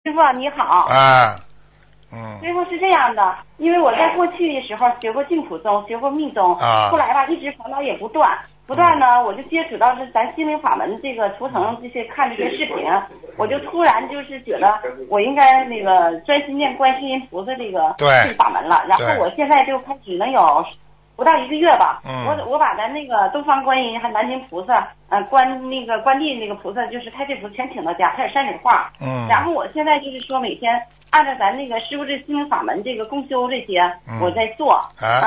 师傅你好。师傅是这样的，因为我在过去的时候学过净土宗，学过密宗，后来吧一直烦恼也不断呢，我就接触到是咱心灵法门这个图腾这些看这些视频，我就突然就是觉得我应该那个专心念观世音菩萨这个法门了，然后我现在就开始能有不到1个月吧，我把咱那个东方观音还南京菩萨，观地那个菩萨就是太岁菩萨全请到家，开始山水画，然后我现在就是说每天按照咱那个师傅这心灵法门这个共修这些，我在做，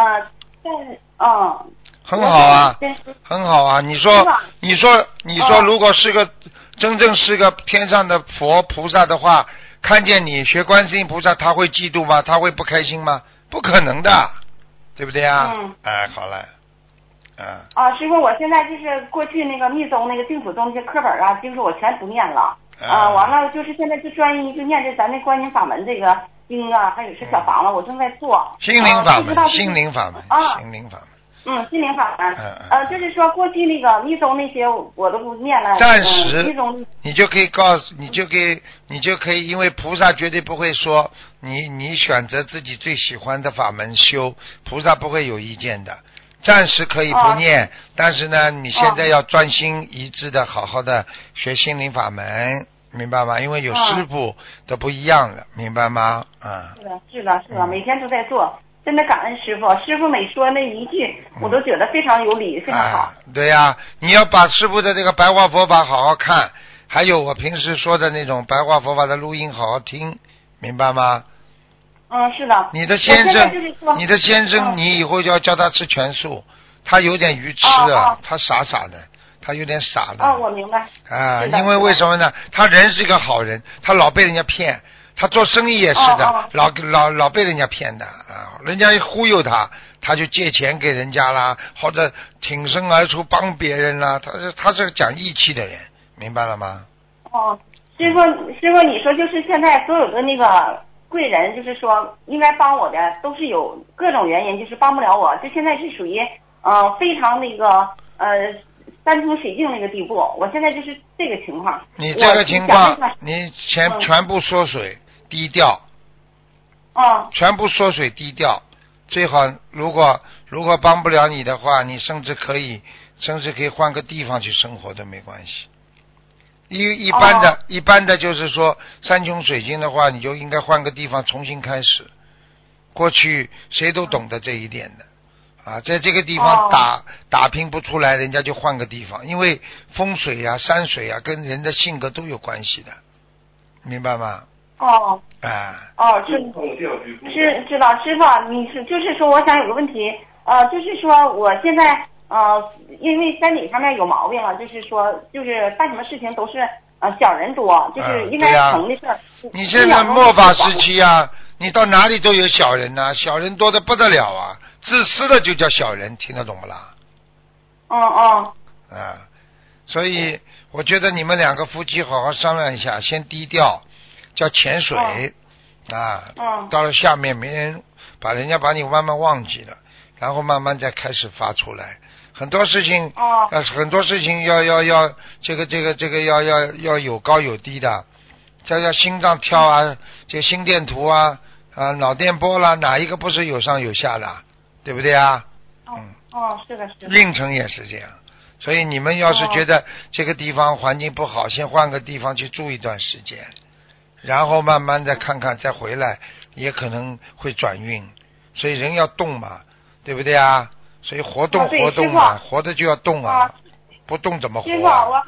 很好啊，很好啊！你说，如果是个真正是个天上的佛菩萨的话，看见你学观世音菩萨，他会嫉妒吗？他会不开心吗？不可能的，对不对啊？好了， 师傅，我现在就是过去那个密宗、那个净土宗那些课本啊、经书我全不念了，完了就是现在就专一就念这咱那观音法门这个经啊，还有是小房子，我正在做。 心灵法门，心灵法门，心灵法门。 心灵法门，就是说过去那个密宗那些我都不念了。 暂时，你就可以告诉，你就可以，因为菩萨绝对不会说你选择自己最喜欢的法门修，菩萨不会有意见的。暂时可以不念，但是呢，你现在要专心一致的，好好的学心灵法门，明白吗？因为有师傅都不一样了，明白吗？ 是的，每天都在做。真的感恩师傅，师傅每说那一句，我都觉得非常有理，非常好。 对呀，你要把师傅的这个白话佛法好好看，还有我平时说的那种白话佛法的录音好好听，明白吗？ 是的。 你的先生，你以后就要叫他吃全素，他有点愚痴啊，他傻傻的，他有点傻的。 我明白。 因为为什么呢？他人是一个好人，他老被人家骗。他做生意也是的，老被人家骗的人家一忽悠他就借钱给人家啦，或者挺身而出帮别人啦，他是讲义气的人，明白了吗？ 师傅，你说就是现在所有的那个贵人，就是说应该帮我的，都是有各种原因，就是帮不了我，就现在是属于非常那个山穷水尽那个地步，我现在就是这个情况。 你这个情况，你全部缩水。低调，全部缩水低调，最好如果帮不了你的话，你甚至可以换个地方去生活都没关系。一般的就是说山穷水尽的话，你就应该换个地方重新开始。过去谁都懂得这一点的在这个地方打拼不出来，人家就换个地方，因为风水啊、山水啊跟人的性格都有关系的，明白吗？ 是知道，师傅，你就是说，我想有个问题，就是说我现在因为山顶上面有毛病了，就是说，就是办什么事情都是小人多，就是应该成的事儿。 你现在末法时期啊，你到哪里都有小人呐，小人多得不得了啊，自私的就叫小人，听得懂不啦？所以我觉得你们两个夫妻好好商量一下，先低调。叫潜水到了下面没人把人家把你慢慢忘记了，然后慢慢再开始发出来。很多事情很多事情要这个要有高有低的，叫心脏跳这个心电图脑电波啦，哪一个不是有上有下的，对不对啊？ 是的。 运程也是这样，所以你们要是觉得这个地方环境不好，先换个地方去住一段时间。然后慢慢再看看，再回来也可能会转运，所以人要动嘛，对不对啊？所以活动嘛，活着就要动不动怎么活